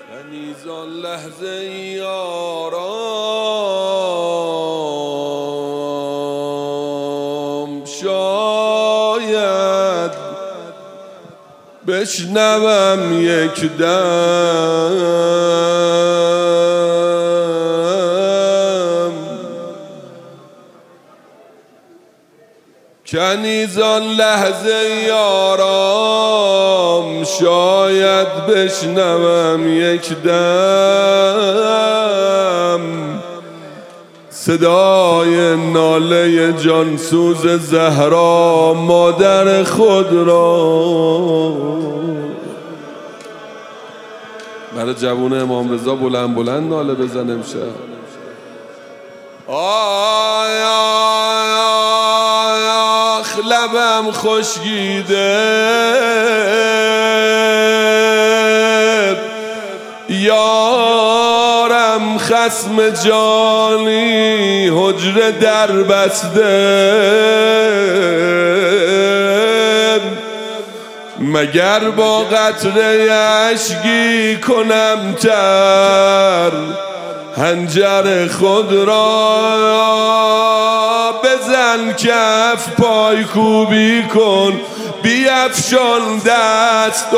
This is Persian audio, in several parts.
نیز آن لحظه ای آرام شاید بشنوم یک دم که نیز آن لحظه ای آرام شاید بشنوم یک دم صدای ناله جانسوز زهرا مادر خود را. برای جوون امام رضا بلند بلند ناله بزن امشب. آی آی آخ لبم خشکیده یارم خصم جانی حجره در بسته مگر با قطره اشکی کنم تر هنجر خود را بزن کف پای کوبی کن بیفشان دست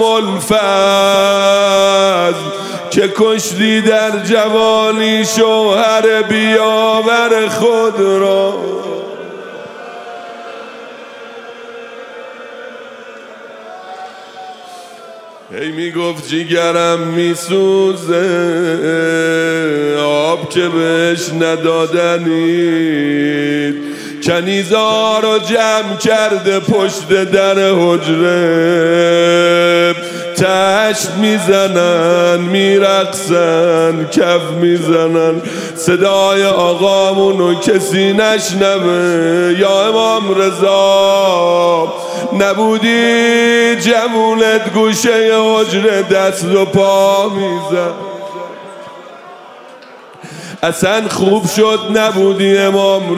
الفضل که کشتی در جوانی شوهر بیاور خود را. هی میگفت جیگرم میسوزه آب که بهش ندادنید کنیزا رو جمع کرده پشت در حجره تشت میزنن میرقصن کف میزنن صدای آقامونو کسی نشنوه. یا امام رضا نبودی جمولت گوشه حجره دست و پا میزن اصلا خوب شد نبودی امام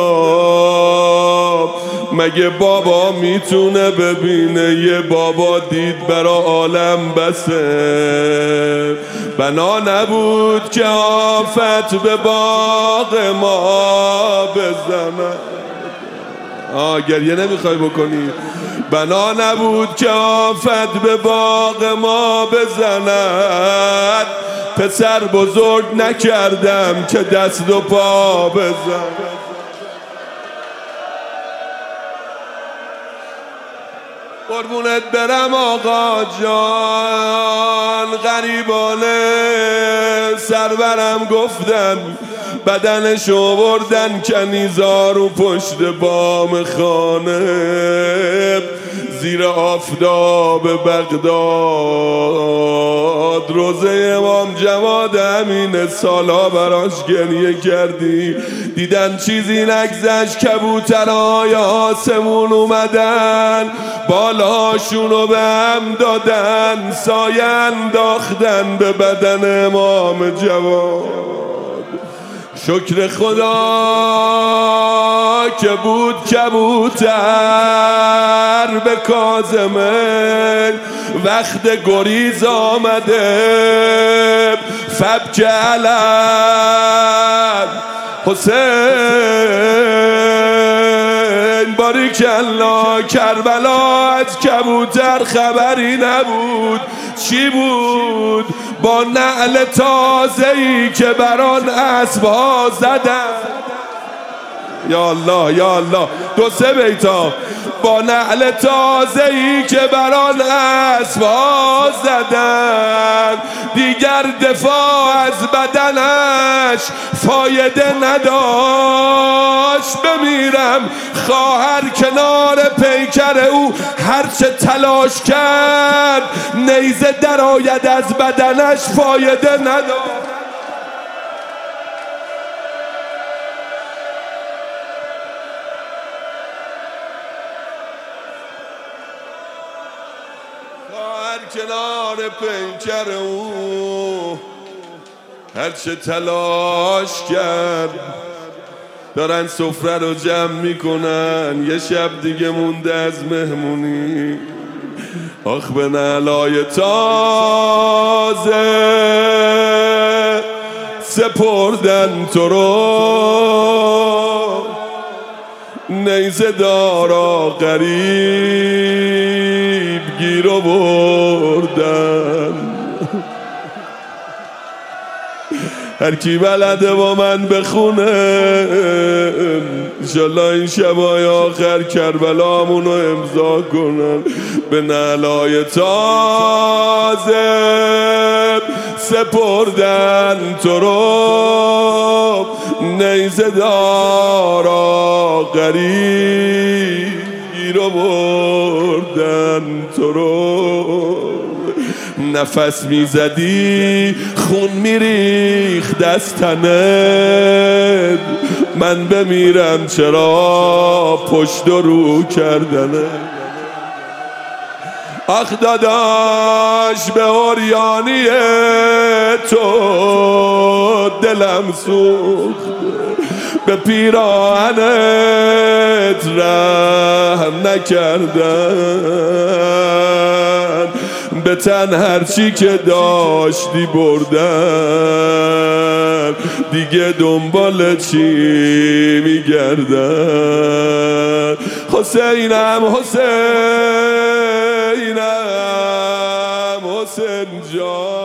رضا. مگه بابا میتونه ببینه یه بابا دید برا عالم بسه بنا نبود که آفت به باغ ما بزنه. گریه نمیخوای بکنی؟ بنا نبود که آفت به باغ ما بزند پسر بزرگ نکردم که دست و پا بزن. قربونت برم آقا جان غریبانه سرورم گفتن بدنشو بردن کنیزا رو پشت بام خانه زیر آفتاب بغداد روزه امام جواد امین سالا براش گریه کردی دیدن چیزی نگذشت کبوترهای آسمون اومدن بالاشونو به هم دادن سایه انداختن به بدن امام جواد. شکر خدا که بود کبوتر به کاظمه وقت گریز آمده فبک علم حسین باریکالله. کربلا از کبوتر خبری نبود چی بود؟ با نعل تازه‌ای که بران اسب‌ها زدن. یا الله یا الله دو سه بیتا. با نعل تازه‌ای که بران اسب‌ها زدن دیگر دفاع از بدنش فایده نداشت. بمیرم خواهر کنار پیکر او هرچه تلاش کرد نیزه درآید از بدنش فایده نداشت. کنار پیکر او هرچه تلاش کرد دارن سفره رو جمع میکنن یه شب دیگه مونده از مهمونی آخ به نعلای تازه سپردن تو رو، نیزه دارا غریب گیر آوردن. هر کی بلده با من بخونه انشالله این شبای آخر کربلامونو امضا کنن. به نعلای تازه سپردن تو رو، نیزه دارا غریب گیر آوردن تو رو. نفس میزدی خون میریخت از تنت، من بمیرم چرا پشت و رو کردنه. آخ داداش به عریانی تو دلم سوخت، به پیراهنت رحم نکردن، به تن هرچی که داشتی بردن، دیگه دنبال چی میگردن. حسینم حسینم حسین جان.